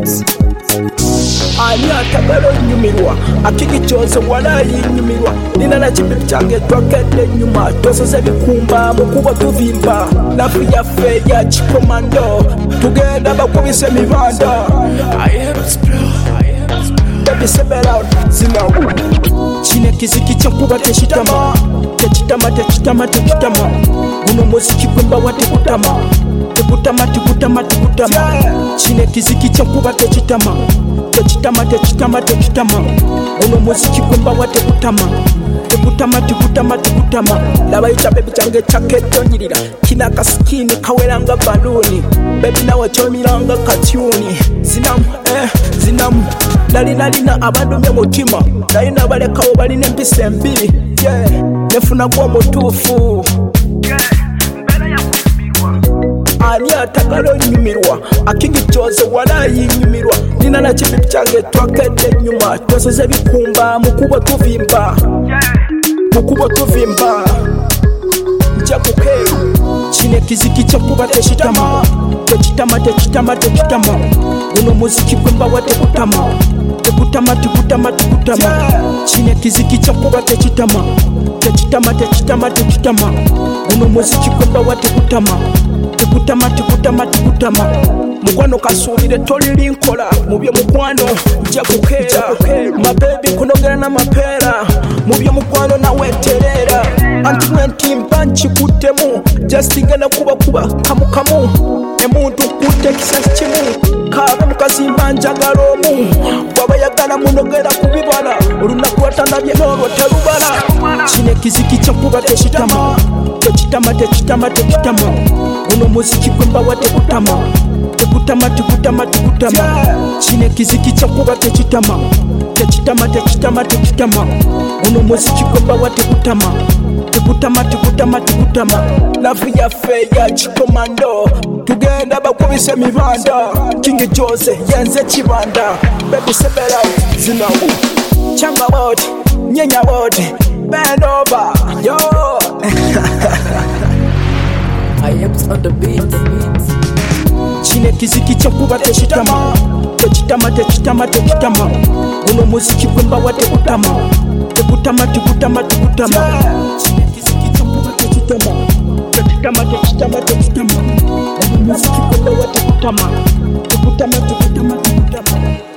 Ani atagala onyumirwa akigityoze wala yinyumirwa nina na kibibi kyange twakedde ennyuma tosoze bikumba mukuba tuvimba lafu yaffe ya kikomando tugenda bakubise emibanda babisebera zina kino ekiziki kyenkuba tekitama tekitama tekitama tekitama guno muziki gwembawa tekutama tekutama tekutama tekutama kino ekiziki kyenkuba tekitama tekitama tekitama tekitama guno muziki gwembawa tekutama tekutama tekutama tekutama labayita bebi kyange kyakedonyirira kina akasikini kaweranga baluni bebi nawe kyomiranga katyuni zinamu zinamu nalina abandumye mutima nalina balekawo balina empisa embiri nefuna gwomutuufu ani atagala onyumirwa akingityoze wala yinyumirwa nina na kibibi kyange twakedde ennyuma tosoze bikumba mukuba tuvimba njakukeeru kino ekiziki kyenkuba tekitama tekitama tekitama tekitama guno muziki gwembawa tekutama tekutama tekutama tekutama kino ekiziki kyenkuba tekitama tekitama tekitama tekitama guno muziki gwembawa tekutama tekutama tekutama tekutama mukwano kasuubire toliri nkola mubye mukwano nja kukeera mabebi kunogera n'amapeera mubye mukwano naweeterera anti mwentimba nkikuttemu just ngenda kubakuba kamukamu emuntu nkutte ekisasi kimu kaabe mukazimba njagala omu bwabayagala munogera ku bibala olunaku lwatanabye n'olwo terubala kino ekiziki kyenkuba tekitama tekitama tekitama tekitama guno muziki gwembawa tekutama tekutama tekutama tekutama kino ekiziki kyenkuba tekitama tekitama tekitama tekitama guno muziki gwembawa tekutama tekutama tekutama tekutama lafu yaffe ya kikomando tugenda bakubise emibanda kingi jose yenze kibanda bebisebera zinawu chamba wote nyenya wote bend over yo I am on the beat. Kino ekiziki kyenkuba tekitama tekitama tekitama tekitama guno muziki gwembawa tekutama tekutama tekutama tekutama kino ekiziki kyenkuba tekitama tekitama tekitama tekitama guno muziki gwembawa tekutama tekutama tekutama tekutama